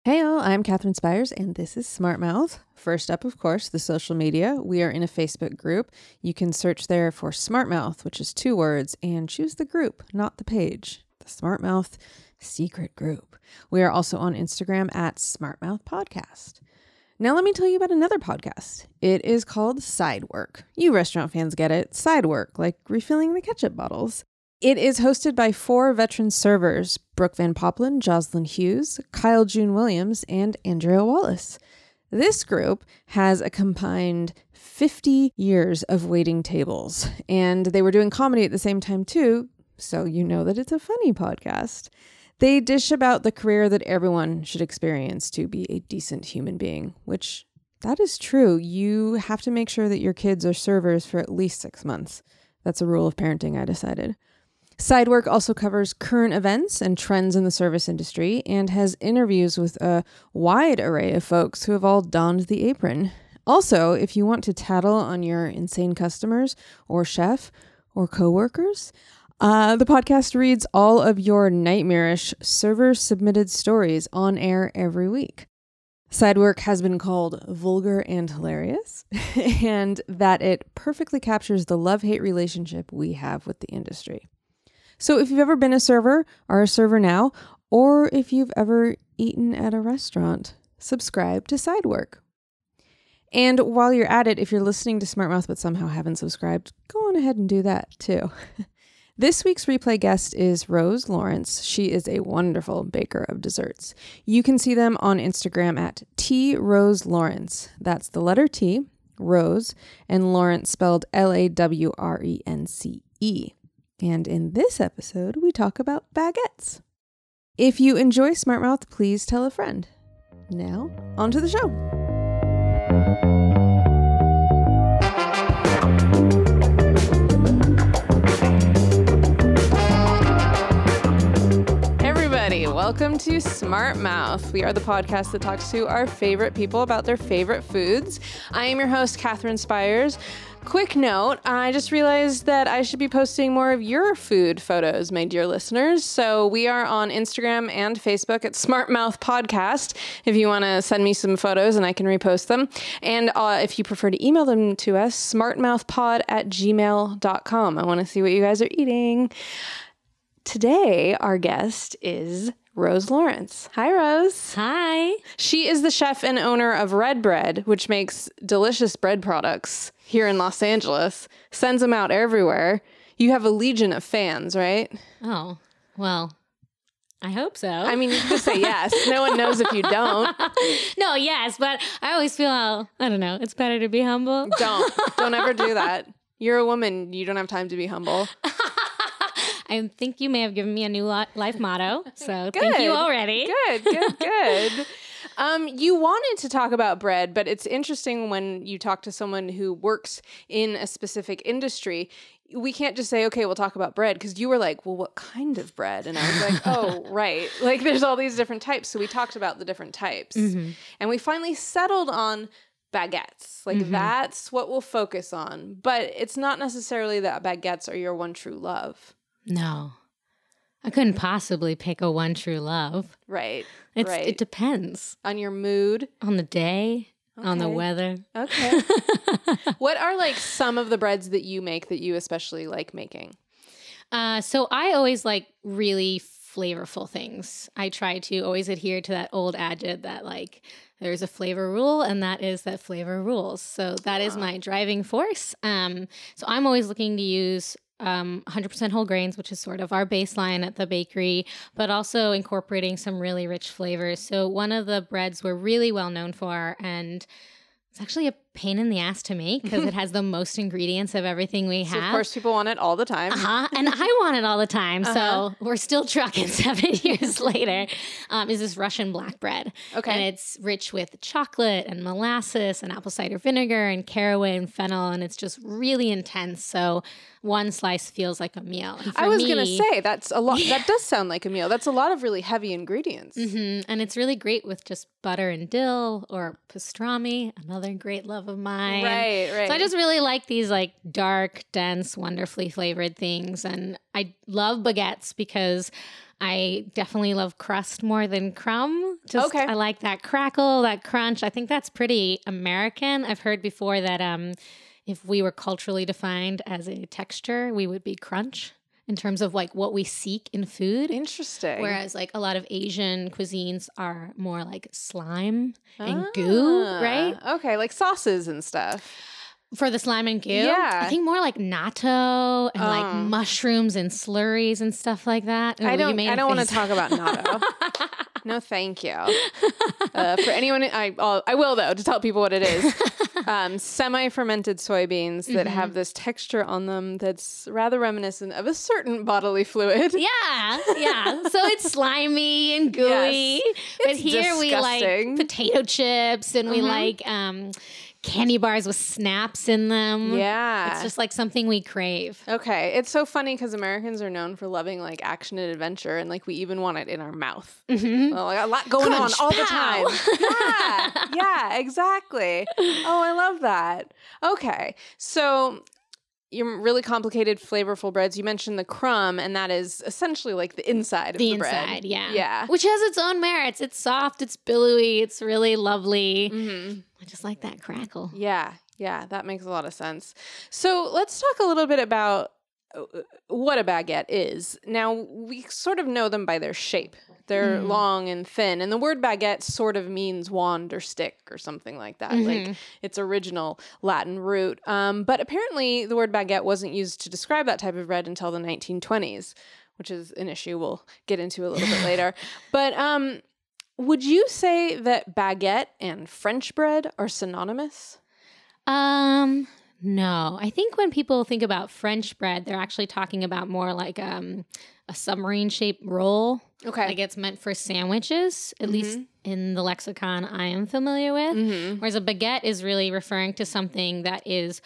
Hey all, I'm Catherine Spires and this is Smart Mouth. First up, of course, the social media. We are in a Facebook group. You can search there for Smart Mouth, which is 2 words, and choose the group, not the page. The Smart Mouth secret group. We are also on Instagram at Smart Mouth Podcast. Now let me tell you about another podcast. It is called Side Work. You restaurant fans get it. Side work, like refilling the ketchup bottles. It is hosted by 4 veteran servers, Brooke Van Poppelen, Jocelyn Hughes, Kyle June Williams, and Andrea Wallace. This group has a combined 50 years of waiting tables, and they were doing comedy at the same time too, so you know that it's a funny podcast. They dish about the career that everyone should experience to be a decent human being, which that is true. You have to make sure that your kids are servers for at least 6 months. That's a rule of parenting, I decided. Sidework also covers current events and trends in the service industry and has interviews with a wide array of folks who have all donned the apron. Also, if you want to tattle on your insane customers or chef or coworkers, the podcast reads all of your nightmarish server-submitted stories on air every week. Sidework has been called vulgar and hilarious, and that it perfectly captures the love-hate relationship we have with the industry. So if you've ever been a server, are a server now, or if you've ever eaten at a restaurant, subscribe to Sidework. And while you're at it, if you're listening to Smart Mouth but somehow haven't subscribed, go on ahead and do that too. This week's replay guest is Rose Lawrence. She is a wonderful baker of desserts. You can see them on Instagram at @TRoseLawrence. That's the letter T, Rose, and Lawrence spelled Lawrence. And in this episode, we talk about baguettes. If you enjoy Smart Mouth, please tell a friend. Now, on to the show. Hey everybody, welcome to Smart Mouth. We are the podcast that talks to our favorite people about their favorite foods. I am your host, Catherine Spires. Quick note, I just realized that I should be posting more of your food photos, my dear listeners. So we are on Instagram and Facebook at Smart Mouth Podcast if you want to send me some photos and I can repost them. And if you prefer to email them to us, smartmouthpod@gmail.com. I want to see what you guys are eating. Today, our guest is Rose Lawrence. Hi, Rose. Hi. She is the chef and owner of Red Bread, which makes delicious bread products here in Los Angeles, sends them out everywhere. You have a legion of fans, right? Oh, well, I hope so. I mean, you can just say yes. No one knows if you don't. No, yes, but I always feel, I don't know, it's better to be humble. Don't ever do that. You're a woman. You don't have time to be humble. I think you may have given me a new life motto, so thank you already. Good. You wanted to talk about bread, but it's interesting when you talk to someone who works in a specific industry. We can't just say, okay, we'll talk about bread, because you were like, well, what kind of bread? And I was like, oh, right. Like, there's all these different types. So we talked about the different types. Mm-hmm. And we finally settled on baguettes. Like, that's what we'll focus on. But it's not necessarily that baguettes are your one true love. No. I couldn't possibly pick a one true love. Right. It depends. On your mood. On the day. Okay. On the weather. Okay. What are like some of the breads that you make that you especially like making? So I always like really flavorful things. I try to always adhere to that old adage that like there's a flavor rule, and that is that flavor rules. So that is my driving force. So I'm always looking to use 100% whole grains, which is sort of our baseline at the bakery, but also incorporating some really rich flavors. So one of the breads we're really well known for, and it's actually a pain in the ass to make because it has the most ingredients of everything we have. So of course people want it all the time. And I want it all the time. So we're still trucking 7 years later, is this Russian black bread. Okay. And it's rich with chocolate and molasses and apple cider vinegar and caraway and fennel. And it's just really intense. So one slice feels like a meal. I was going to say, that's a lot. Yeah. That does sound like a meal. That's a lot of really heavy ingredients. Mm-hmm. And it's really great with just butter and dill or pastrami, another great love of mine. Right. So I just really like these like dark, dense, wonderfully flavored things. And I love baguettes because I definitely love crust more than crumb. Okay. I like that crackle, that crunch. I think that's pretty American. I've heard before that if we were culturally defined as a texture, we would be crunch in terms of like what we seek in food. Interesting. Whereas like a lot of Asian cuisines are more like slime and goo, right? Okay, like sauces and stuff. For the slime and goo? Yeah. I think more like natto and like mushrooms and slurries and stuff like that. I don't want to talk about natto. No, thank you. For anyone, I will though, to tell people what it is. Semi-fermented soybeans that have this texture on them that's rather reminiscent of a certain bodily fluid. Yeah. So it's slimy and gooey. Yes. But It's here we like disgusting. potato chips and we like candy bars with snaps in them. Yeah. It's just like something we crave. Okay. It's so funny because Americans are known for loving like action and adventure, and like we even want it in our mouth. Well, like, a lot going Crunch, on all pow. the time. Yeah, exactly. Oh, I love that. Okay. So your really complicated, flavorful breads. You mentioned the crumb, and that is essentially like the inside of the bread. Inside, yeah. Yeah. Which has its own merits. It's soft, it's billowy, it's really lovely. I just like that crackle. Yeah, that makes a lot of sense. So let's talk a little bit about what a baguette is. Now, we sort of know them by their shape. They're long and thin, and the word baguette sort of means wand or stick or something like that, like its original Latin root. But apparently the word baguette wasn't used to describe that type of bread until the 1920s, which is an issue we'll get into a little bit later. But would you say that baguette and French bread are synonymous? No. I think when people think about French bread, they're actually talking about more like a submarine-shaped roll. Okay. Like it's meant for sandwiches, at least in the lexicon I am familiar with. Whereas a baguette is really referring to something that is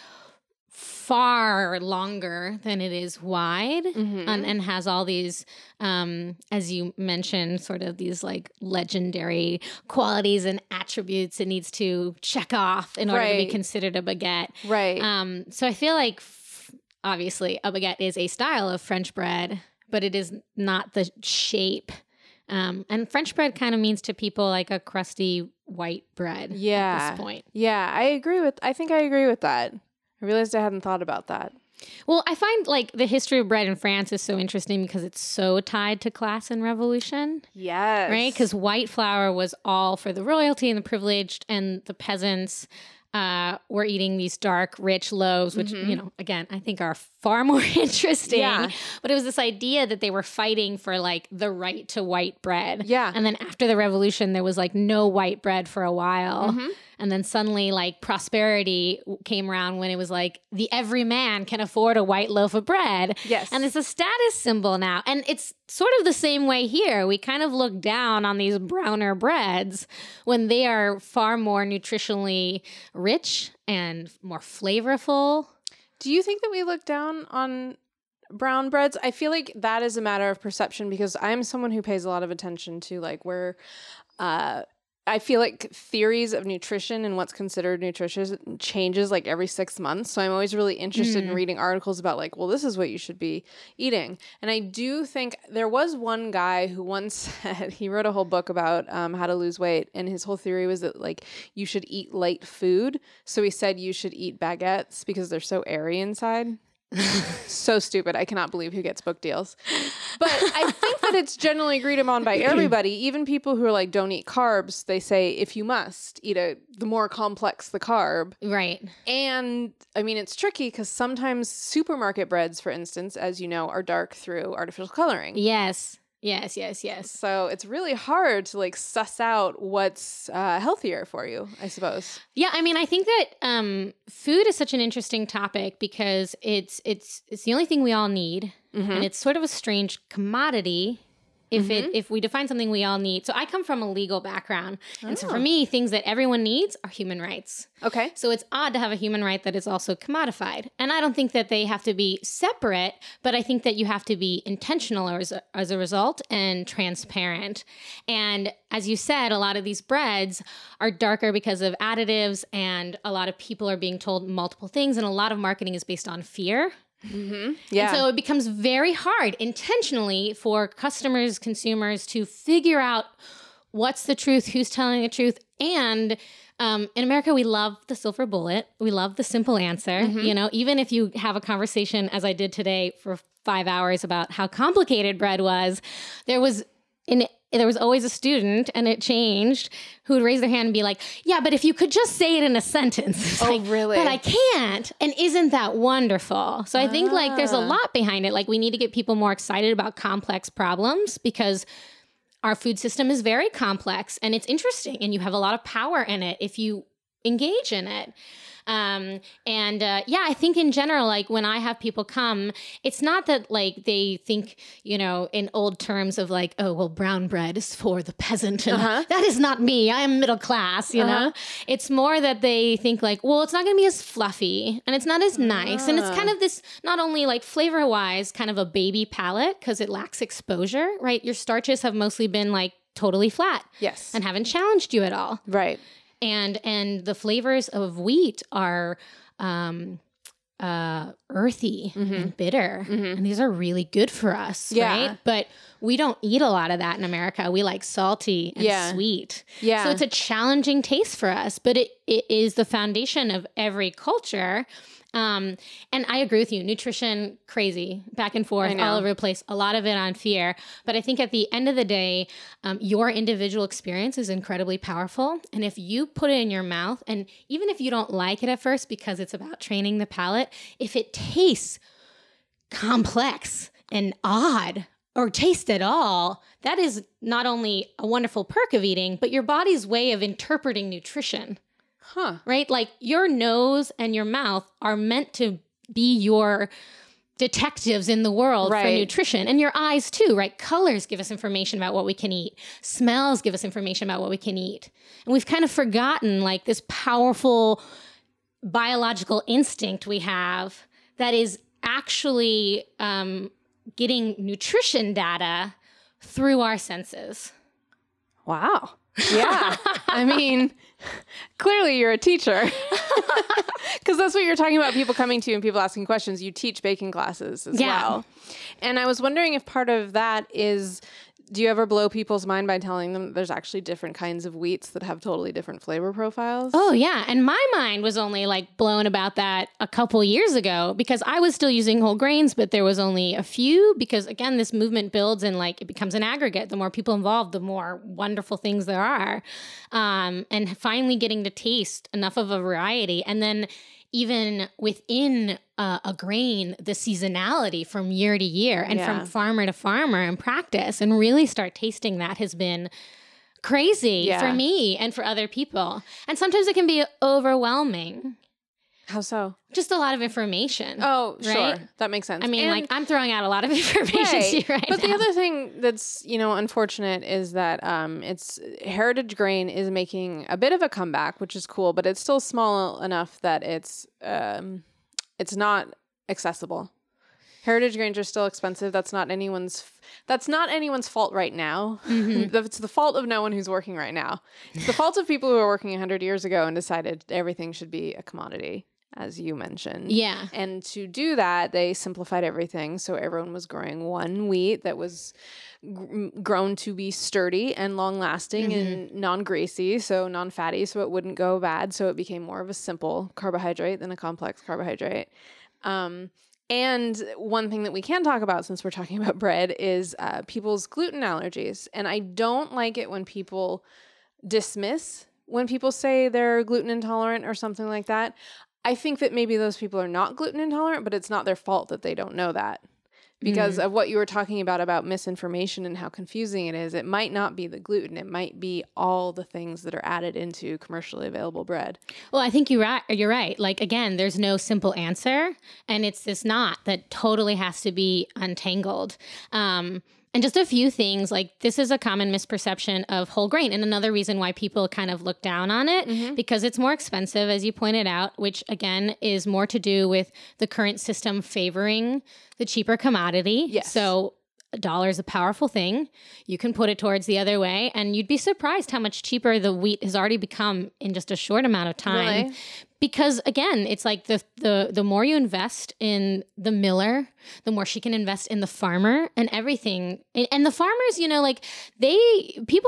far longer than it is wide and has all these, as you mentioned, sort of these like legendary qualities and attributes it needs to check off in order to be considered a baguette. Right. So I feel like obviously a baguette is a style of French bread, but it is not the shape. And French bread kind of means to people like a crusty white bread at this point. Yeah, I think I agree with that. I realized I hadn't thought about that. Well, I find like the history of bread in France is so interesting because it's so tied to class and revolution. Yes. Right? Because white flour was all for the royalty and the privileged, and the peasants were eating these dark, rich loaves, which, you know, again, I think are far more interesting. Yeah. But it was this idea that they were fighting for like the right to white bread. Yeah. And then after the revolution, there was like no white bread for a while. And then suddenly like prosperity came around when it was like the every man can afford a white loaf of bread. Yes. And it's a status symbol now. And it's sort of the same way here. We kind of look down on these browner breads when they are far more nutritionally rich and more flavorful. Do you think that we look down on brown breads? I feel like that is a matter of perception because I'm someone who pays a lot of attention to like where I feel like theories of nutrition and what's considered nutritious changes like every 6 months. So I'm always really interested in reading articles about like, well, this is what you should be eating. And I do think there was one guy who once said, he wrote a whole book about how to lose weight. And his whole theory was that like you should eat light food. So he said you should eat baguettes because they're so airy inside. So stupid. I cannot believe who gets book deals. But I think that it's generally agreed upon by everybody, even people who are like, don't eat carbs. They say if you must eat the more complex the carb. Right. And I mean, it's tricky because sometimes supermarket breads, for instance, as you know, are dark through artificial coloring. Yes. So it's really hard to like suss out what's healthier for you, I suppose. Yeah, I mean, I think that food is such an interesting topic because it's the only thing we all need, and it's sort of a strange commodity. If we define something we all need. So I come from a legal background. And so for me, things that everyone needs are human rights. Okay. So it's odd to have a human right that is also commodified. And I don't think that they have to be separate, but I think that you have to be intentional as a result and transparent. And as you said, a lot of these breads are darker because of additives, and a lot of people are being told multiple things, and a lot of marketing is based on fear. Yeah. And so it becomes very hard intentionally for customers, consumers to figure out what's the truth, who's telling the truth. And in America, we love the silver bullet. We love the simple answer. You know, even if you have a conversation, as I did today for 5 hours about how complicated bread was, there was always a student, and it changed, who would raise their hand and be like, yeah, but if you could just say it in a sentence. It's like, really? But I can't. And isn't that wonderful? So I think like there's a lot behind it. Like we need to get people more excited about complex problems because our food system is very complex and it's interesting and you have a lot of power in it if you engage in it. I think in general, like when I have people come, it's not that like they think, you know, in old terms of like, oh, well, brown bread is for the peasant. And that is not me. I am middle class, you know? It's more that they think like, well, it's not going to be as fluffy and it's not as nice. And it's kind of this, not only like flavor wise, kind of a baby palate because it lacks exposure, right? Your starches have mostly been like totally flat. Yes. And haven't challenged you at all. Right. And the flavors of wheat are earthy and bitter. And these are really good for us, right? But we don't eat a lot of that in America. We like salty and sweet. Yeah. So it's a challenging taste for us, but it is the foundation of every culture. And I agree with you. Nutrition, crazy, back and forth, all over the place. A lot of it on fear. But I think at the end of the day, your individual experience is incredibly powerful. And if you put it in your mouth, and even if you don't like it at first because it's about training the palate, if it tastes complex and odd or taste at all, that is not only a wonderful perk of eating, but your body's way of interpreting nutrition. Right? Like your nose and your mouth are meant to be your detectives in the world for nutrition. And your eyes too, right? Colors give us information about what we can eat. Smells give us information about what we can eat. And we've kind of forgotten like this powerful biological instinct we have that is actually getting nutrition data through our senses. Wow. Yeah. I mean, clearly you're a teacher. Because that's what you're talking about, people coming to you and people asking questions. You teach baking classes as well. And I was wondering if part of that is, do you ever blow people's mind by telling them there's actually different kinds of wheats that have totally different flavor profiles? Oh, yeah. And my mind was only like blown about that a couple years ago because I was still using whole grains, but there was only a few because, again, this movement builds and like it becomes an aggregate. The more people involved, the more wonderful things there are. And finally getting to taste enough of a variety. And then even within a grain, the seasonality from year to year and from farmer to farmer and practice and really start tasting that has been crazy for me and for other people. And sometimes it can be overwhelming. How so? Just a lot of information. Oh, right? Sure. That makes sense. I mean, like I'm throwing out a lot of information to you right But now. the other thing that's, unfortunate is that it's heritage grain is making a bit of a comeback, which is cool, but it's still small enough that it's not accessible. Heritage grains are still expensive. That's not anyone's fault right now. It's the fault of no one who's working right now. It's the fault of people who were working 100 years ago and decided everything should be a commodity, as you mentioned. Yeah. And to do that, they simplified everything. So everyone was growing one wheat that was grown to be sturdy and long-lasting and non-greasy, so non-fatty, so it wouldn't go bad. So it became more of a simple carbohydrate than a complex carbohydrate. And one thing that we can talk about, since we're talking about bread, is people's gluten allergies. And I don't like it when people dismiss when people say they're gluten intolerant or something like that. I think that maybe those people are not gluten intolerant, but it's not their fault that they don't know that. Because of what you were talking about misinformation and how confusing it is, it might not be the gluten. It might be all the things that are added into commercially available bread. Well, I think you're right. Like, again, there's no simple answer, and it's this knot that totally has to be untangled. And just a few things, like this is a common misperception of whole grain. And another reason why people kind of look down on it, because it's more expensive, as you pointed out, which again is more to do with the current system favoring the cheaper commodity. Yes. So a dollar is a powerful thing. You can put it towards the other way, and you'd be surprised how much cheaper the wheat has already become in just a short amount of time. Really? because again, it's like the more you invest in the miller, the more she can invest in the farmer and everything. And the farmers, like people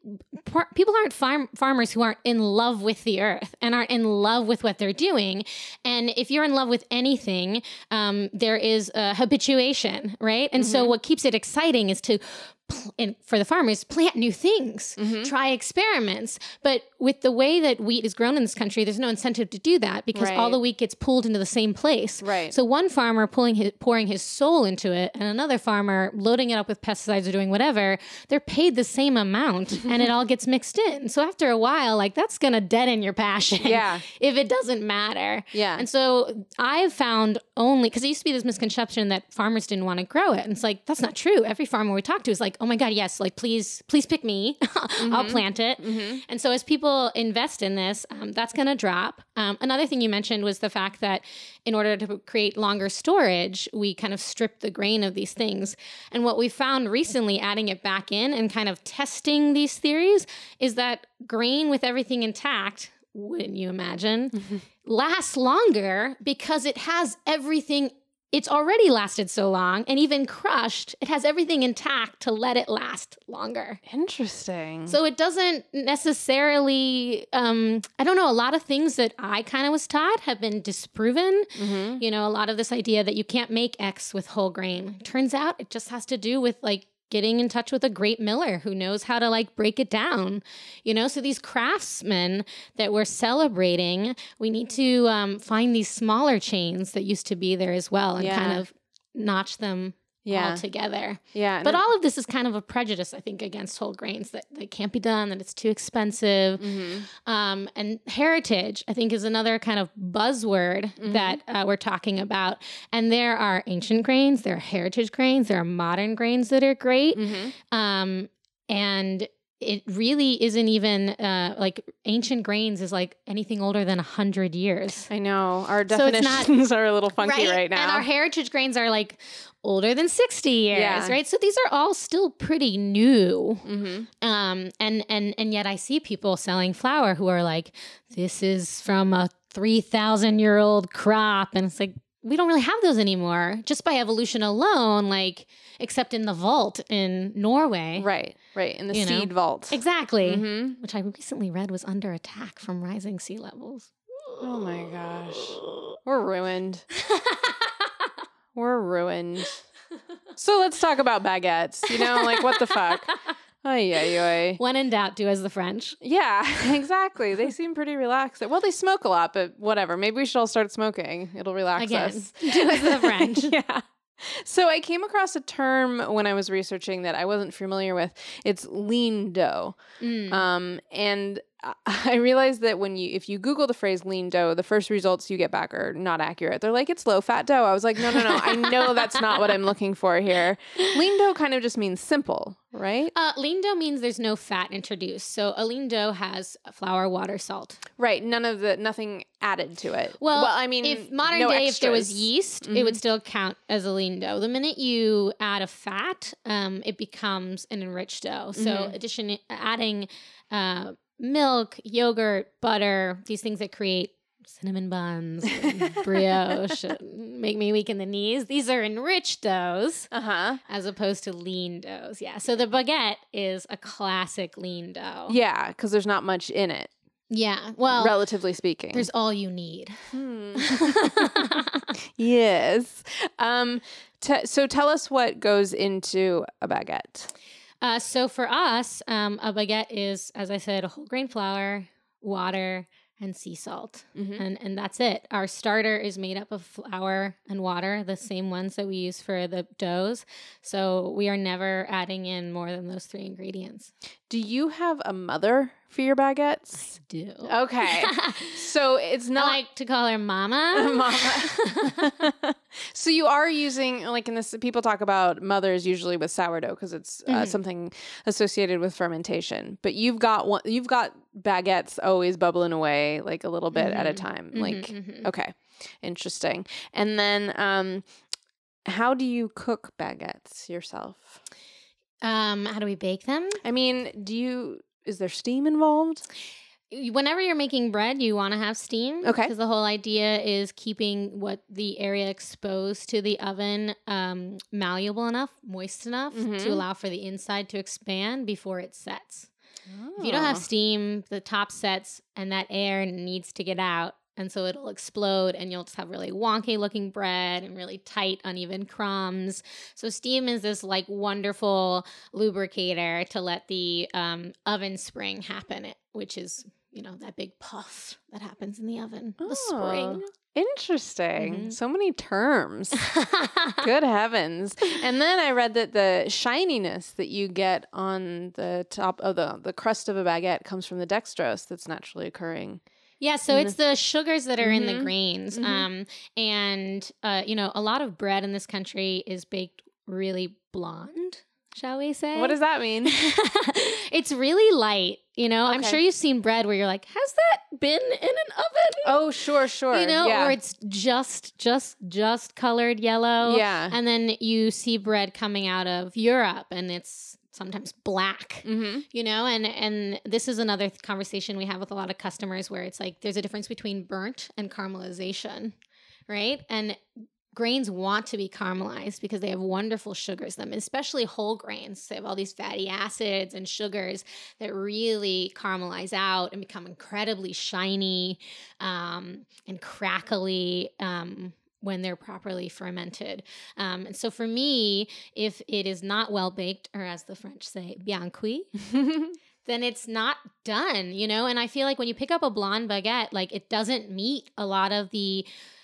aren't farmers who aren't in love with the earth and aren't in love with what they're doing. And if you're in love with anything, there is a habituation, right? And so what keeps it exciting is to and for the farmers, plant new things, try experiments. But with the way that wheat is grown in this country, there's no incentive to do that because all the wheat gets pulled into the same place. Right. So one farmer pouring his soul into it and another farmer loading it up with pesticides or doing whatever, they're paid the same amount and it all gets mixed in. So after a while, that's going to deaden your passion if it doesn't matter. Yeah. And so I've found because it used to be this misconception that farmers didn't want to grow it. And it's like, that's not true. Every farmer we talk to is like, oh my God, yes, please pick me. I'll plant it. And so as people invest in this, that's going to drop. Another thing you mentioned was the fact that in order to create longer storage, we kind of strip the grain of these things. And what we found recently, adding it back in and kind of testing these theories, is that grain with everything intact, wouldn't you imagine, lasts longer because it has everything. It's already lasted so long, and even crushed, it has everything intact to let it last longer. Interesting. So it doesn't necessarily, I don't know, a lot of things that I kind of was taught have been disproven. A lot of this idea that you can't make X with whole grain. Turns out it just has to do with getting in touch with a great miller who knows how to break it down, so these craftsmen that we're celebrating, we need to find these smaller chains that used to be there as well and kind of notch them all together. Yeah. But all of this is kind of a prejudice, I think, against whole grains that they can't be done, that it's too expensive. And heritage, I think, is another kind of buzzword that we're talking about. And there are ancient grains, there are heritage grains, there are modern grains that are great. And it really isn't even ancient grains is anything older than 100 years. I know. Our definitions are a little funky right now. And our heritage grains are older than 60 years, right? So these are all still pretty new. And yet I see people selling flour who are this is from a 3,000-year-old crop. And it's we don't really have those anymore just by evolution alone, except in the vault in Norway. Right. In the seed vault. Exactly. Which I recently read was under attack from rising sea levels. Oh my gosh. We're ruined. We're ruined. So let's talk about baguettes. What the fuck? Ay. When in doubt, do as the French. Yeah, exactly. They seem pretty relaxed. Well, they smoke a lot, but whatever. Maybe we should all start smoking. It'll relax us. Do as the French. Yeah. So I came across a term when I was researching that I wasn't familiar with. It's lean dough. And I realized that if you Google the phrase lean dough, the first results you get back are not accurate. They're it's low fat dough. I was like, no. I know that's not what I'm looking for here. Lean dough kind of just means simple, right? Lean dough means there's no fat introduced. So a lean dough has flour, water, salt. Right. Nothing added to it. Well, I mean, if modern day, extras. If there was yeast, it would still count as a lean dough. The minute you add a fat, it becomes an enriched dough. So adding milk, yogurt, butter, these things that create cinnamon buns, brioche, make me weak in the knees. These are enriched doughs as opposed to lean doughs. Yeah. So the baguette is a classic lean dough. Yeah, because there's not much in it. Yeah. Well, relatively speaking. There's all you need. Yes. So tell us what goes into a baguette. So for us, a baguette is, as I said, a whole grain flour, water, and sea salt. And that's it. Our starter is made up of flour and water, the same ones that we use for the doughs. So we are never adding in more than those 3 ingredients. Do you have a mother for your baguettes? I do. Okay. So it's not... I like to call her Mama. Mama. So you are using, in this, people talk about mothers usually with sourdough because it's something associated with fermentation. But you've got baguettes always bubbling away a little bit at a time. Okay. Interesting. And then how do you cook baguettes yourself? How do we bake them? I mean, is there steam involved? Whenever you're making bread, you want to have steam. Okay. Because the whole idea is keeping what the area exposed to the oven malleable enough, moist enough to allow for the inside to expand before it sets. If you don't have steam, the top sets and that air needs to get out. And so it'll explode and you'll just have really wonky looking bread and really tight, uneven crumbs. So steam is this like wonderful lubricator to let the oven spring happen, which is, you know, that big puff that happens in the oven, the spring. Interesting. So many terms. Good heavens. And then I read that the shininess that you get on the top of the crust of a baguette comes from the dextrose that's naturally occurring. Yeah, so it's the sugars that are in the grains. And, you know, a lot of bread in this country is baked really blonde, shall we say? What does that mean? It's really light, you know? I'm sure you've seen bread where you're like, has that been in an oven? Oh, sure. You know, or it's just colored yellow. Yeah. And then you see bread coming out of Europe and it's sometimes black, you know, and this is another conversation we have with a lot of customers where it's like, there's a difference between burnt and caramelization, right? And grains want to be caramelized because they have wonderful sugars in them, especially whole grains. They have all these fatty acids and sugars that really caramelize out and become incredibly shiny and crackly when they're properly fermented. And so for me, if it is not well baked, or as the French say, bien cuit, then it's not done, you know? And I feel like when you pick up a blonde baguette, like it doesn't meet a lot of the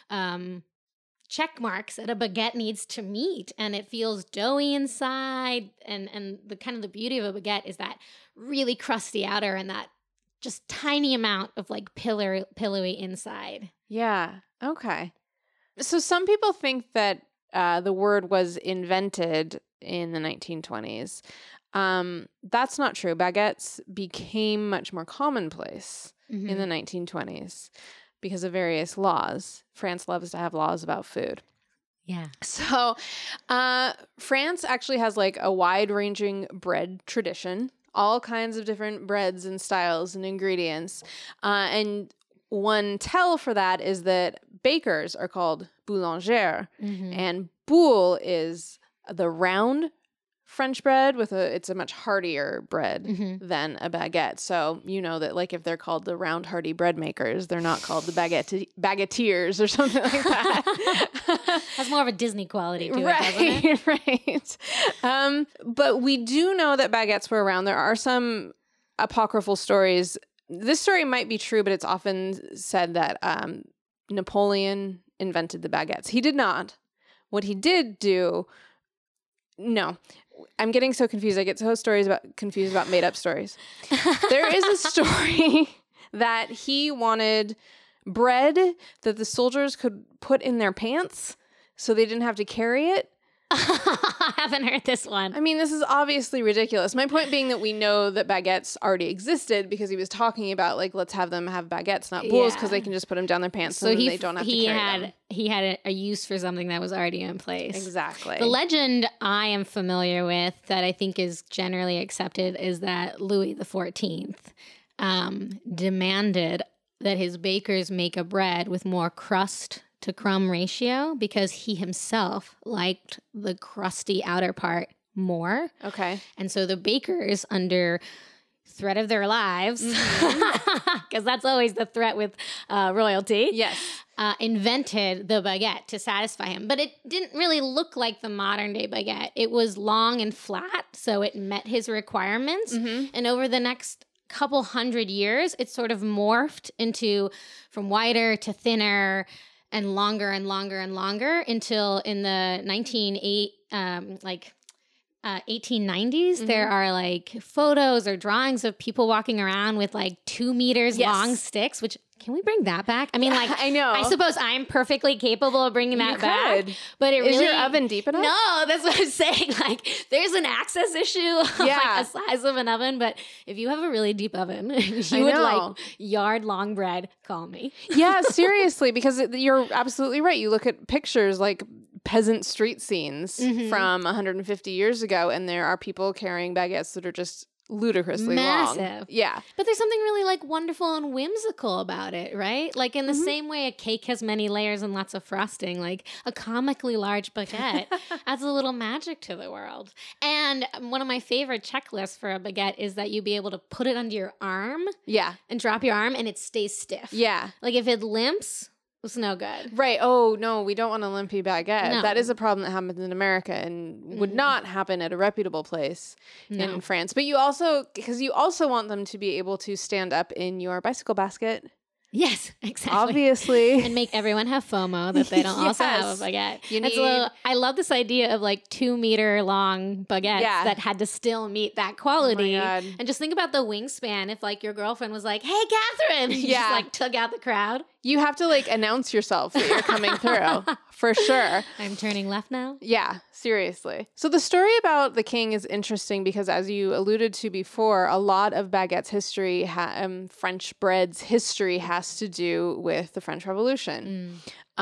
check marks that a baguette needs to meet, and it feels doughy inside. And the kind of the beauty of a baguette is that really crusty outer and that just tiny amount of like pillowy inside. Yeah. Okay. So some people think that the word was invented in the 1920s. That's not true. Baguettes became much more commonplace in the 1920s because of various laws. France loves to have laws about food. Yeah. So France actually has like a wide-ranging bread tradition, all kinds of different breads and styles and ingredients. And one tell for that is that bakers are called boulangères, and boule is the round French bread it's a much heartier bread than a baguette. So you know that like if they're called the round hearty bread makers, they're not called the baguetteers or something like that. Has more of a Disney quality to it, doesn't it? Right. But we do know that baguettes were around. There are some apocryphal stories. This story might be true, but it's often said that Napoleon invented the baguettes. He did not. What he did do, no. I'm getting so confused. I get so confused about made up stories. There is a story that he wanted bread that the soldiers could put in their pants so they didn't have to carry it. I haven't heard this one. I mean, this is obviously ridiculous. My point being that we know that baguettes already existed because he was talking about, like, let's have them have baguettes, not boules, because they can just put them down their pants so they don't have to carry them. He had a use for something that was already in place. Exactly. The legend I am familiar with that I think is generally accepted is that Louis XIV demanded that his bakers make a bread with more crust to crumb ratio because he himself liked the crusty outer part more. Okay. And so the bakers, under threat of their lives, because that's always the threat with royalty, yes, invented the baguette to satisfy him. But it didn't really look like the modern day baguette. It was long and flat, so it met his requirements. And over the next couple hundred years, it sort of morphed into from wider to thinner and longer and longer and longer until in the 1890s, there are like photos or drawings of people walking around with like 2 meters long sticks, which can we bring that back? I mean, like, I know. I suppose I'm perfectly capable of bringing that back. But Is your oven deep enough? No, that's what I'm saying. Like, there's an access issue of like the size of an oven. But if you have a really deep oven, you would like yard long bread, call me. Yeah, seriously, because you're absolutely right. You look at pictures like peasant street scenes from 150 years ago, and there are people carrying baguettes that are just ludicrously long. Massive. Yeah. But there's something really like wonderful and whimsical about it, right? Like in the same way a cake has many layers and lots of frosting, like a comically large baguette adds a little magic to the world. And one of my favorite checklists for a baguette is that you be able to put it under your arm Yeah. and drop your arm and it stays stiff. Yeah. Like if it limps, it's no good. Right. Oh, no, we don't want a limpy baguette. No. That is a problem that happens in America and would not happen at a reputable place in France. But you also want them to be able to stand up in your bicycle basket. Yes, exactly. Obviously. And make everyone have FOMO that they don't also have a baguette. I love this idea of like 2 meter long baguettes that had to still meet that quality. Oh my God. And just think about the wingspan if like your girlfriend was like, "Hey, Catherine," you just like took out the crowd. You have to like announce yourself that you're coming through for sure. I'm turning left now. Yeah, seriously. So the story about the king is interesting because, as you alluded to before, a lot of baguette's history, French bread's history, has to do with the French Revolution.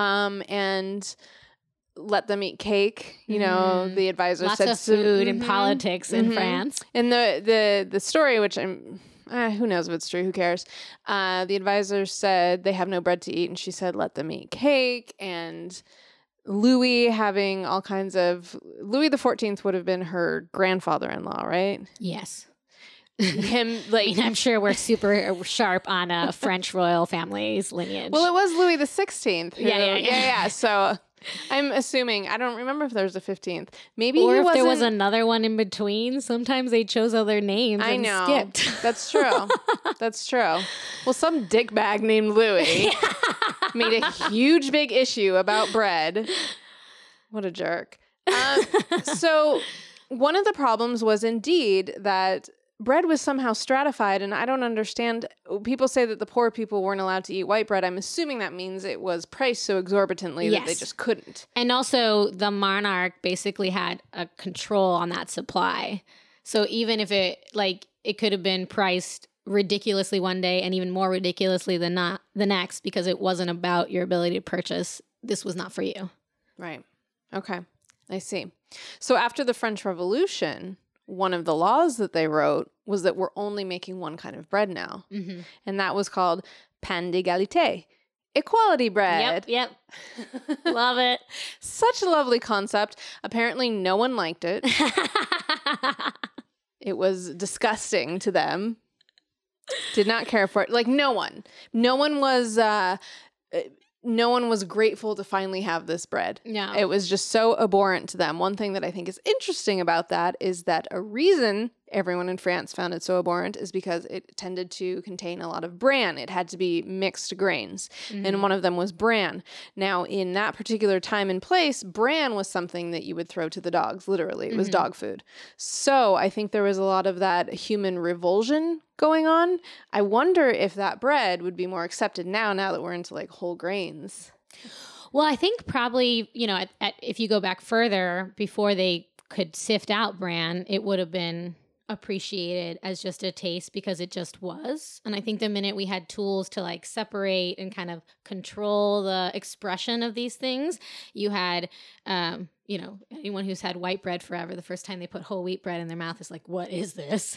And let them eat cake. You know, the advisor Lots said of food and politics in France. And the story, which who knows if it's true? Who cares? The advisor said they have no bread to eat, and she said, "Let them eat cake." And Louis having all kinds of Louis the 14th would have been her grandfather-in-law, right? Yes. Him like I mean, I'm sure we're super sharp on a French royal family's lineage. well, it was Louis the 16th. Yeah. So I'm assuming, I don't remember if there was a 15th. Maybe or he if wasn't. there was another one in between. Sometimes they chose other names I and know. skipped. That's true. That's true. Well, some dickbag named Louis made a huge big issue about bread. What a jerk. So one of the problems was indeed that bread was somehow stratified, and I don't understand. People say that the poor people weren't allowed to eat white bread. I'm assuming that means it was priced so exorbitantly that they just couldn't. And also, the monarch basically had a control on that supply. So even if it could have been priced ridiculously one day and even more ridiculously than not the next, because it wasn't about your ability to purchase. This was not for you. Right. Okay. I see. So after the French Revolution, one of the laws that they wrote was that we're only making one kind of bread now. Mm-hmm. And that was called pain d'égalité, equality bread. Yep. Love it. Such a lovely concept. Apparently no one liked it. It was disgusting to them. Did not care for it. Like no one. No one was grateful to finally have this bread. No. It was just so abhorrent to them. One thing that I think is interesting about that is that a reason everyone in France found it so abhorrent is because it tended to contain a lot of bran. It had to be mixed grains, and one of them was bran. Now, in that particular time and place, bran was something that you would throw to the dogs, literally. It was dog food. So I think there was a lot of that human revulsion going on. I wonder if that bread would be more accepted now that we're into like whole grains. Well, I think probably, if you go back further, before they could sift out bran, it would have been appreciated as just a taste because it just was. And I think the minute we had tools to like separate and kind of control the expression of these things, you had, anyone who's had white bread forever, the first time they put whole wheat bread in their mouth is like, what is this?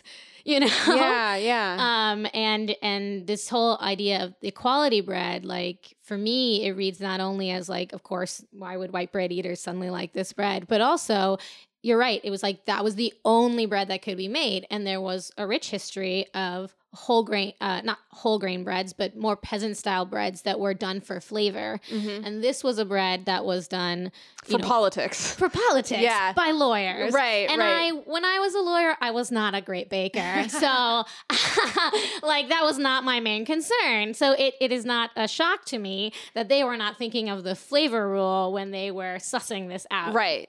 Yeah. And this whole idea of equality bread, like for me, it reads not only as like, of course, why would white bread eaters suddenly like this bread, but also you're right. It was like that was the only bread that could be made. And there was a rich history of whole grain, not whole grain breads, but more peasant style breads that were done for flavor. Mm-hmm. And this was a bread that was done for politics. For politics. Yeah. By lawyers. Right. And when I was a lawyer, I was not a great baker. So like that was not my main concern. So it is not a shock to me that they were not thinking of the flavor rule when they were sussing this out. Right.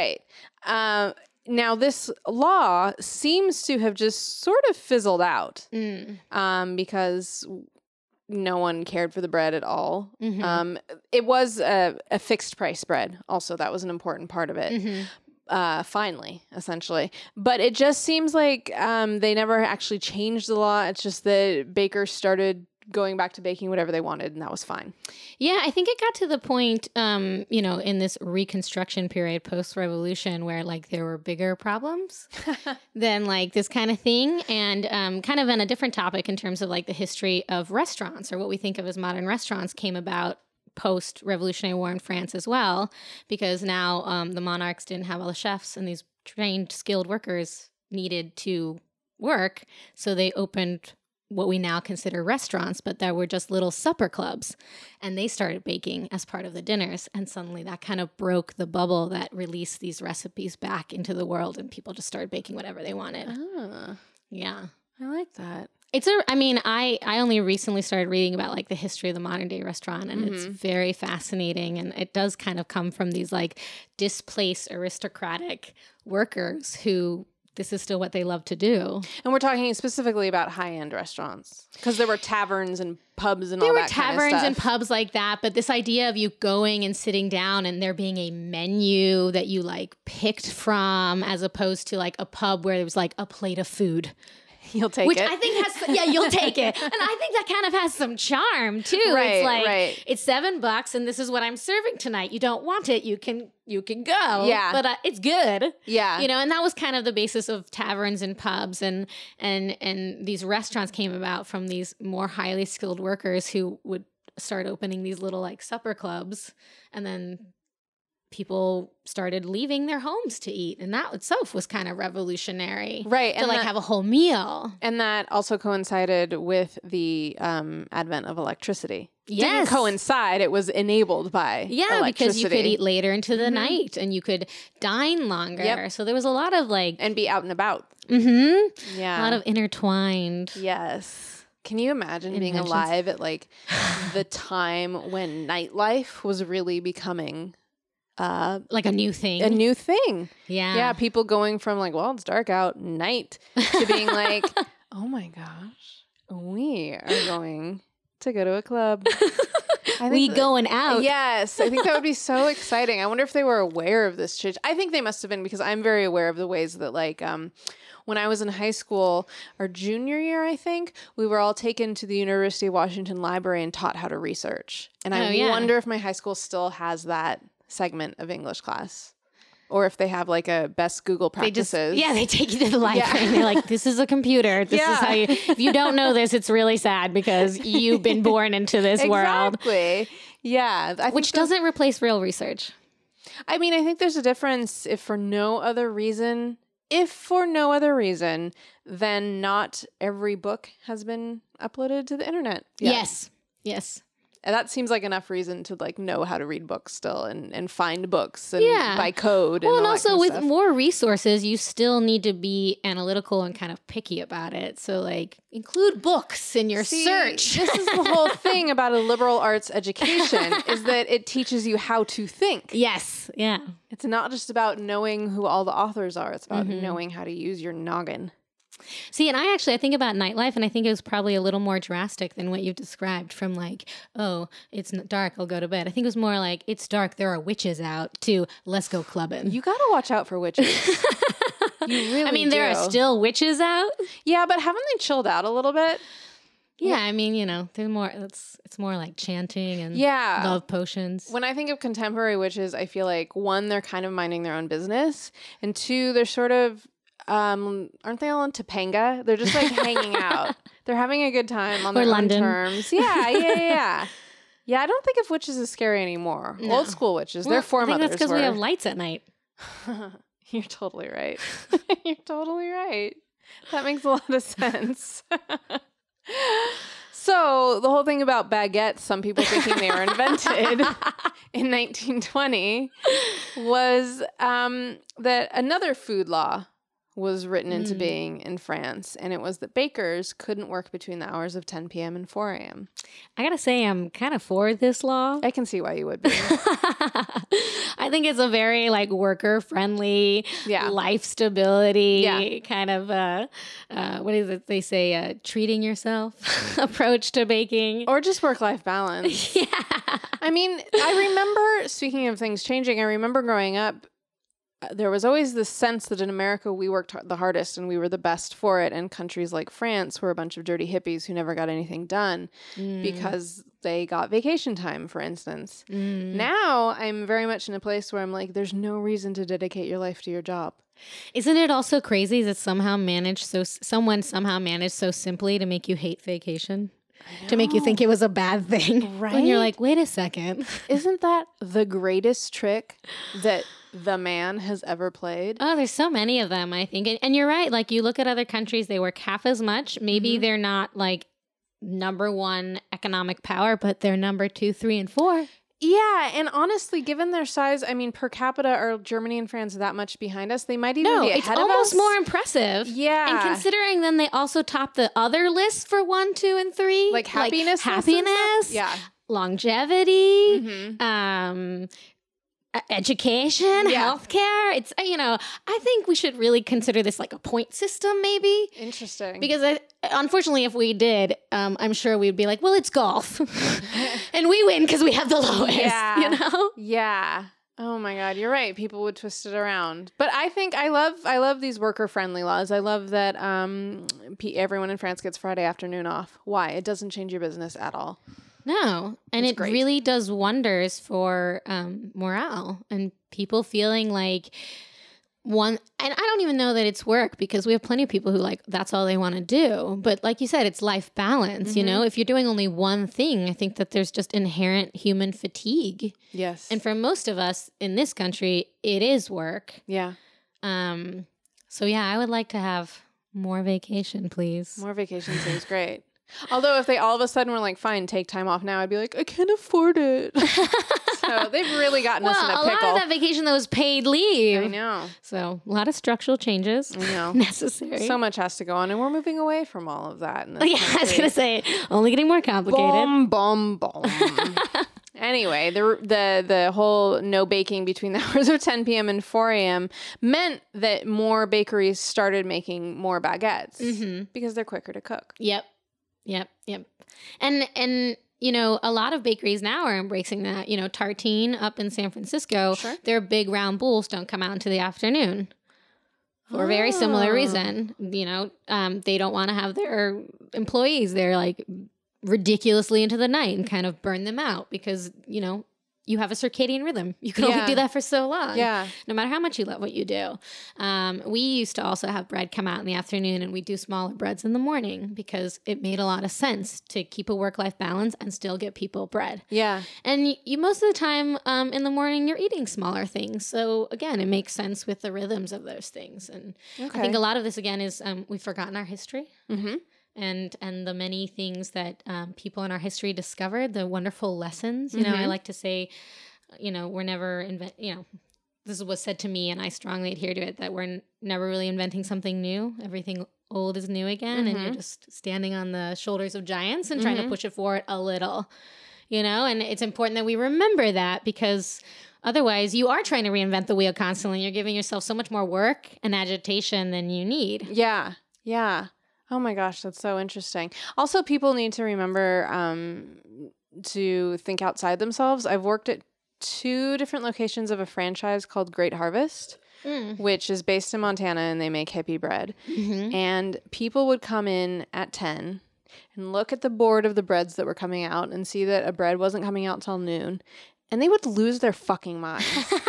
Now, this law seems to have just sort of fizzled out because no one cared for the bread at all. Mm-hmm. It was a fixed price bread. Also, that was an important part of it. Mm-hmm. Finally, essentially. But it just seems like they never actually changed the law. It's just that bakers started going back to baking whatever they wanted, and that was fine. Yeah, I think it got to the point, in this Reconstruction period post-revolution where like there were bigger problems than like this kind of thing. And kind of on a different topic in terms of like the history of restaurants, or what we think of as modern restaurants, came about post-Revolutionary War in France as well, because now the monarchs didn't have all the chefs and these trained, skilled workers needed to work. So they opened what we now consider restaurants, but there were just little supper clubs, and they started baking as part of the dinners. And suddenly that kind of broke the bubble that released these recipes back into the world, and people just started baking whatever they wanted. Yeah. I like that. I only recently started reading about like the history of the modern day restaurant, and it's very fascinating. And it does kind of come from these like displaced aristocratic workers who this is still what they love to do. And we're talking specifically about high-end restaurants, because there were taverns and pubs and all that kind of stuff. There were taverns and pubs like that, but this idea of you going and sitting down and there being a menu that you like picked from, as opposed to like a pub where there was like a plate of food. You'll take Which it. I think you'll take it. And I think that kind of has some charm too. Right, it's like, right. It's $7 and this is what I'm serving tonight. You don't want it, you can go. Yeah. But it's good. Yeah. And that was kind of the basis of taverns and pubs, and these restaurants came about from these more highly skilled workers who would start opening these little like supper clubs, and then people started leaving their homes to eat, and that itself was kind of revolutionary, right? To have a whole meal, and that also coincided with the advent of electricity. Yes. Didn't coincide; it was enabled by because you could eat later into the night, and you could dine longer. Yep. So there was a lot of like and be out and about. Yeah, a lot of intertwined. Yes. Can you imagine being alive at like the time when nightlife was really becoming like a new thing. Yeah. Yeah. People going from like, well, it's dark out, night, to being like, oh my gosh, we are going to go to a club. Going out. Yes. I think that would be so exciting. I wonder if they were aware of this change. I think they must have been, because I'm very aware of the ways that like, when I was in high school, our junior year, I think, we were all taken to the University of Washington Library and taught how to research. And I wonder if my high school still has that segment of English class, or if they have like a best Google practices. They take you to the library and they're like, this is a computer. This is how you, if you don't know this, it's really sad because you've been born into this world. Exactly. Yeah. Which doesn't replace real research. I mean, I think there's a difference if for no other reason, then not every book has been uploaded to the internet. Yes. And that seems like enough reason to like know how to read books still and find books and by code. Well, and also kind of with stuff. more resources, you still need to be analytical and kind of picky about it. So like include books in your search. This is the whole thing about a liberal arts education is that it teaches you how to think. Yes. Yeah. It's not just about knowing who all the authors are. It's about knowing how to use your noggin. See, and I think about nightlife, and I think it was probably a little more drastic than what you've described, from like, oh, it's dark, I'll go to bed. I think it was more like, it's dark, there are witches out, to let's go clubbing. You got to watch out for witches. You really there are still witches out. Yeah, but haven't they chilled out a little bit? Yeah, they're more, it's more like chanting and love potions. When I think of contemporary witches, I feel like, one, they're kind of minding their own business, and two, they're sort of, aren't they all in Topanga? They're just like hanging out. They're having a good time on their own terms. Yeah. Yeah, I don't think of witches as scary anymore. No. Old school witches. They're foremothers. I think that's because we have lights at night. You're totally right. You're totally right. That makes a lot of sense. So the whole thing about baguettes, some people thinking they were invented in 1920, was that another food law was written into being in France, and it was that bakers couldn't work between the hours of 10 p.m. and 4 a.m. I gotta say, I'm kind of for this law. I can see why you would be. I think it's a very like worker-friendly, life stability kind of, what is it they say, treating yourself approach to baking. Or just work-life balance. Yeah. I mean, I remember, speaking of things changing, I remember growing up, there was always this sense that in America we worked the hardest and we were the best for it, and countries like France were a bunch of dirty hippies who never got anything done because they got vacation time, for instance. Now I'm very much in a place where I'm like, there's no reason to dedicate your life to your job. Isn't it also crazy that someone somehow managed so simply to make you hate vacation? To make you think it was a bad thing. Right? And you're like, wait a second. Isn't that the greatest trick that the man has ever played? Oh, there's so many of them, I think. And you're right. Like, you look at other countries, they work half as much. Maybe they're not like number one economic power, but they're number 2, 3, and 4. Yeah, and honestly, given their size, I mean, per capita, are Germany and France that much behind us? They might even be ahead of us. No, it's almost more impressive. Yeah. And considering then they also top the other lists for 1, 2, and 3. Like happiness. Yeah. Longevity. Education, healthcare. It's, I think we should really consider this like a point system, maybe. Interesting. Because unfortunately, if we did, I'm sure we'd be like, well, it's golf. And we win because we have the lowest, Yeah. Oh my God, you're right. People would twist it around. But I think I love these worker-friendly laws. I love that everyone in France gets Friday afternoon off. Why? It doesn't change your business at all. No, and it really does wonders for morale and people feeling like and I don't even know that it's work, because we have plenty of people who like that's all they want to do. But like you said, it's life balance. If you're doing only one thing, I think that there's just inherent human fatigue. Yes. And for most of us in this country, it is work. Yeah. So yeah, I would like to have more vacation, please. More vacation seems great. Although if they all of a sudden were like, fine, take time off now, I'd be like, I can't afford it. So they've really gotten us in a pickle. A lot of that vacation, though, is paid leave. I know. So a lot of structural changes necessary. So much has to go on, and we're moving away from all of that. I was going to say, only getting more complicated. Boom. Anyway, the whole no baking between the hours of 10 p.m. and 4 a.m. meant that more bakeries started making more baguettes because they're quicker to cook. Yep. And a lot of bakeries now are embracing that. Tartine up in San Francisco, their big round bowls don't come out into the afternoon for a very similar reason. They don't want to have their employees there like ridiculously into the night and kind of burn them out because, you have a circadian rhythm. You can only do that for so long. Yeah. No matter how much you love what you do. We used to also have bread come out in the afternoon, and we do smaller breads in the morning because it made a lot of sense to keep a work-life balance and still get people bread. Yeah. And you most of the time in the morning, you're eating smaller things. So again, it makes sense with the rhythms of those things. And I think a lot of this, again, is we've forgotten our history. Mm-hmm. And the many things that people in our history discovered, the wonderful lessons. I like to say, we're never this is what's said to me, and I strongly adhere to it, that we're never really inventing something new. Everything old is new again, and you're just standing on the shoulders of giants and trying to push it forward a little, and it's important that we remember that, because otherwise you are trying to reinvent the wheel constantly. You're giving yourself so much more work and agitation than you need. Yeah. Oh my gosh, that's so interesting. Also, people need to remember to think outside themselves. I've worked at 2 different locations of a franchise called Great Harvest, which is based in Montana, and they make hippie bread. Mm-hmm. And people would come in at 10 and look at the board of the breads that were coming out and see that a bread wasn't coming out till noon, and they would lose their fucking minds.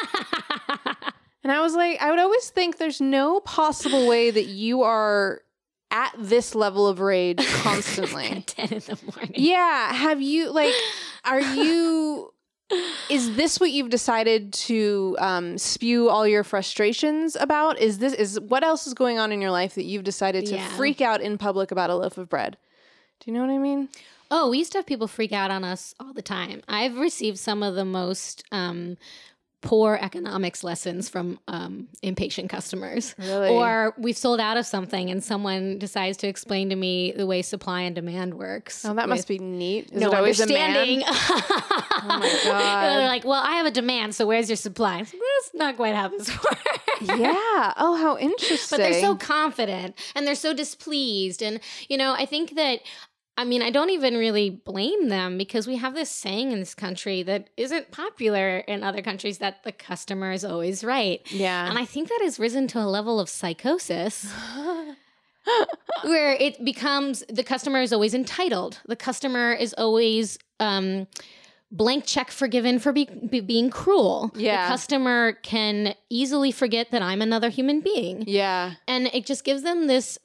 And I was like, I would always think there's no possible way that you are at this level of rage constantly. At 10 in the morning. Yeah. Have you, is this what you've decided to spew all your frustrations about? What else is going on in your life that you've decided to freak out in public about a loaf of bread? Do you know what I mean? Oh, we used to have people freak out on us all the time. I've received some of the most poor economics lessons from impatient customers. Really? Or we've sold out of something and someone decides to explain to me the way supply and demand works. Oh, that must be neat. Is it always understanding. Oh my God. They're like, well, I have a demand, so where's your supply? That's not quite how this works. Yeah. Oh, how interesting. But they're so confident and they're so displeased. And, I think that I mean, I don't even really blame them because we have this saying in this country that isn't popular in other countries that the customer is always right. Yeah. And I think that has risen to a level of psychosis where it becomes the customer is always entitled. The customer is always blank check forgiven for being cruel. Yeah. The customer can easily forget that I'm another human being. Yeah. And it just gives them this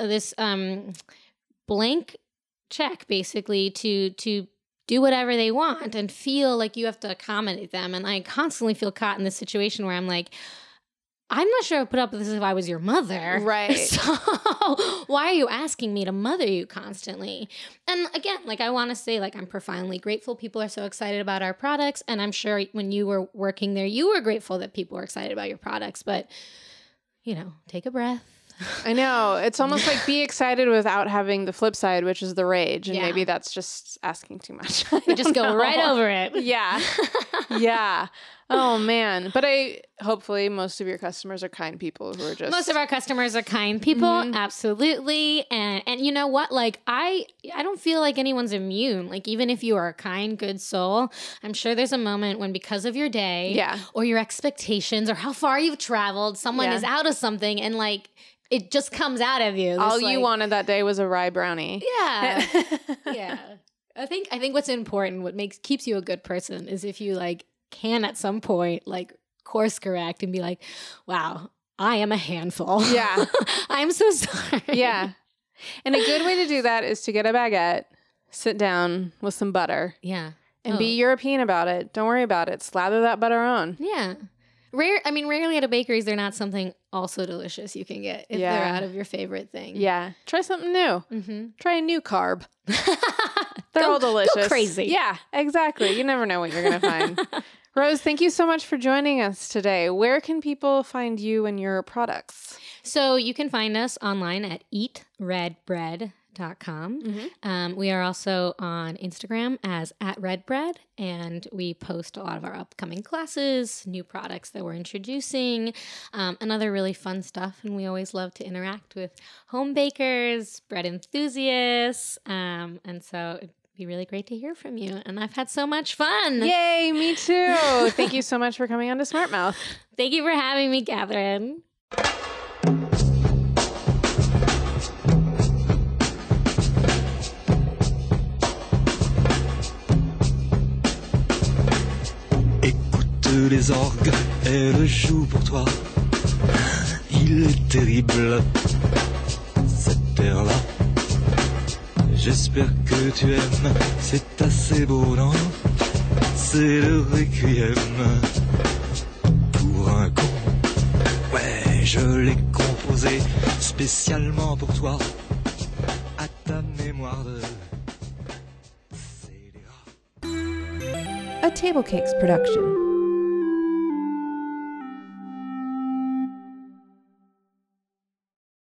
blank check basically to do whatever they want and feel like you have to accommodate them. And I constantly feel caught in this situation where I'm like, I'm not sure I'd put up with this if I was your mother. Right. So why are you asking me to mother you constantly? And again, like I want to say, like, I'm profoundly grateful people are so excited about our products. And I'm sure when you were working there, you were grateful that people were excited about your products. But, you know, take a breath. I know. It's almost like be excited without having the flip side, which is the rage. And Yeah. maybe that's just asking too much. You just go right over it. Yeah. Yeah. Oh, man. But hopefully most of your customers are kind people who are just. Most of our customers are kind people, absolutely. And you know what? Like I don't feel like anyone's immune. Like even if you are a kind, good soul, I'm sure there's a moment when because of your day or your expectations or how far you've traveled, someone is out of something and like it just comes out of you. All you wanted that day was a rye brownie. Yeah. Yeah. I think what's important, what keeps you a good person is if you like can at some point like course correct and be like, wow, I am a handful. Yeah. I'm so sorry. Yeah. And a good way to do that is to get a baguette, sit down with some butter. Yeah. And be European about it. Don't worry about it. Slather that butter on. Yeah. Rarely at a bakery is there not something also delicious you can get if they're out of your favorite thing. Yeah. Try something new. Mm-hmm. Try a new carb. They're all delicious. Go crazy. Yeah, exactly. You never know what you're going to find. Rose, thank you so much for joining us today. Where can people find you and your products? So you can find us online at eatredbread.com. We are also on Instagram as @redbread, and we post a lot of our upcoming classes, new products that we're introducing, and other really fun stuff. And we always love to interact with home bakers, bread enthusiasts, and so it'd be really great to hear from you. And I've had so much fun. Yay, me too. Thank you so much for coming on to Smart Mouth. Thank you for having me, Catherine. Les orgues, elle joue pour toi. Il est terrible, cet air-là. J'espère que tu aimes, c'est assez beau, non? C'est le requiem pour un con. Ouais, je l'ai composé spécialement pour toi, à ta mémoire de scélérat. A Table Cakes production.